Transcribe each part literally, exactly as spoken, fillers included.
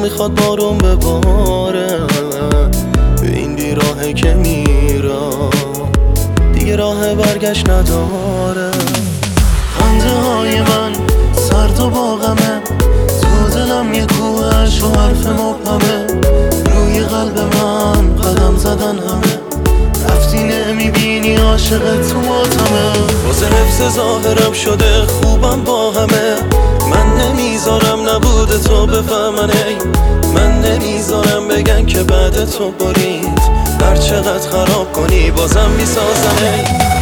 میخواد بارون بباره، به این بیراهه که میرم دیگه راه برگشت نداره. خنده های من سرد و با غمه، تو دلم یه کوهش و حرف مبهمه. روی قلب من قدم زدن همه، رفتی نمیبینی عاشق تو ماتمه. واسه حفظ ظاهرم شده خوبم با همه، من نمیذارم نبوده تو بفهمن. ای من نمیذارم بگن که بعد تو برید، هر چقدر خراب کنی بازم میسازن. ای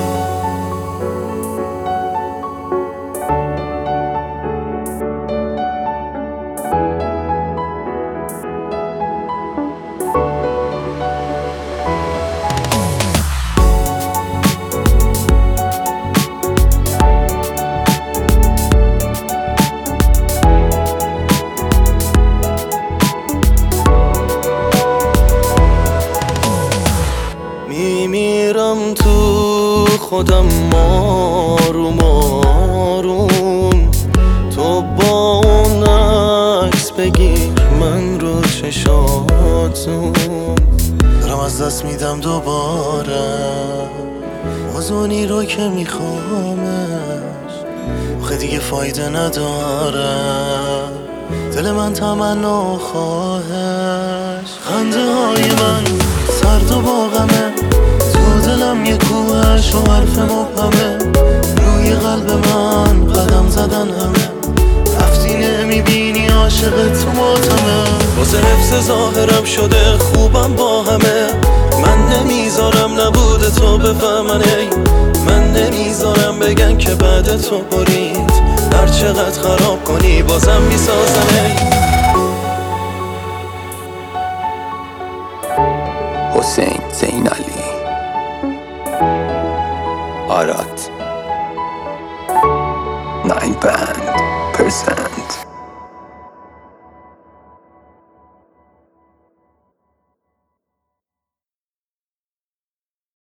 میمیرم تو خودم آروم آروم، تو با اون عکس بگیر من رو چشاتون. دارم از دست میدم دوباره موزونی رو که میخوامش، آخه دیگه فایده نداره دل من تمنا خواهش. خنده های من سرد و با غمه، تو دلم یه کوهش و حرف مبهمه. روی قلب من قدم زدن همه، رفتی نمیبینی عاشق تو ماتمه. واسه حفظ ظاهرم شده خوبم با همه، من نمیذارم نبوده تو بفهمن. ای من نمیذارم بگن که بعد تو برید، هر چقدر خراب کنی بازم میسازن. ای حسین زین علی آرات ناین بند پرسنت